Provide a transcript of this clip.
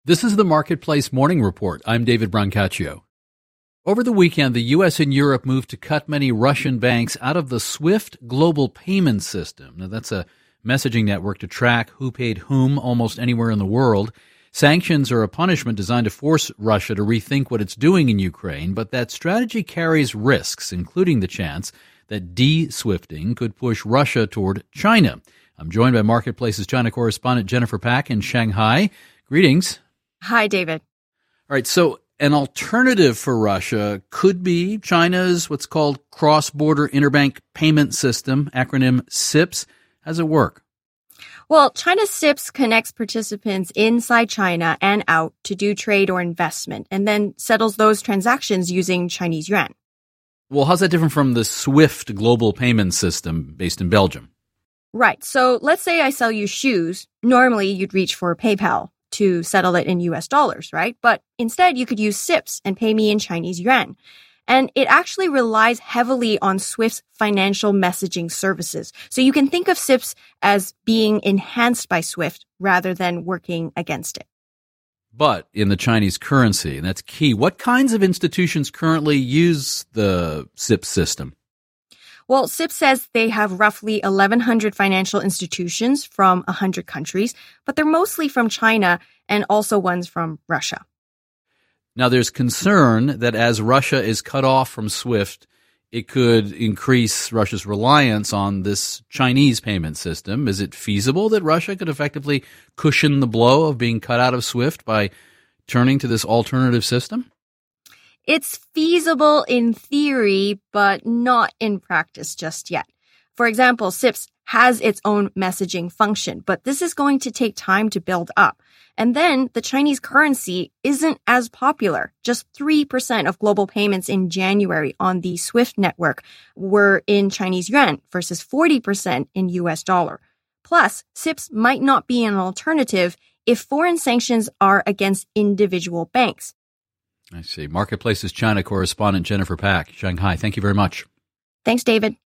This is the Marketplace Morning Report. I'm David Brancaccio. Over the weekend, the U.S. and Europe moved to cut many Russian banks out of the SWIFT global payment system. Now, that's a messaging network to track who paid whom almost anywhere in the world. Sanctions are a punishment designed to force Russia to rethink what it's doing in Ukraine, but that strategy carries risks, including the chance that de-SWIFTing could push Russia toward China. I'm joined by Marketplace's China correspondent Jennifer Pak in Shanghai. Greetings. Hi, David. All right, so an alternative for Russia could be China's what's called Cross-Border Interbank Payment System, acronym CIPS. How does it work? Well, China's CIPS connects participants inside China and out to do trade or investment, and then settles those transactions using Chinese yuan. Well, how's that different from the SWIFT global payment system based in Belgium? Right. So let's say I sell you shoes. Normally, you'd reach for PayPal to settle it in US dollars, right? But instead, you could use CIPS and pay me in Chinese yuan. And it actually relies heavily on SWIFT's financial messaging services. So you can think of CIPS as being enhanced by SWIFT rather than working against it. But in the Chinese currency, and that's key. What kinds of institutions currently use the CIPS system? Well, CIPS says they have roughly 1,100 financial institutions from 100 countries, but they're mostly from China and also ones from Russia. Now, there's concern that as Russia is cut off from SWIFT, it could increase Russia's reliance on this Chinese payment system. Is it feasible that Russia could effectively cushion the blow of being cut out of SWIFT by turning to this alternative system? It's feasible in theory, but not in practice just yet. For example, CIPS has its own messaging function, but this is going to take time to build up. And then the Chinese currency isn't as popular. Just 3% of global payments in January on the SWIFT network were in Chinese yuan versus 40% in US dollar. Plus, CIPS might not be an alternative if foreign sanctions are against individual banks. I see. Marketplace's China correspondent Jennifer Pak, Shanghai. Thank you very much. Thanks, David.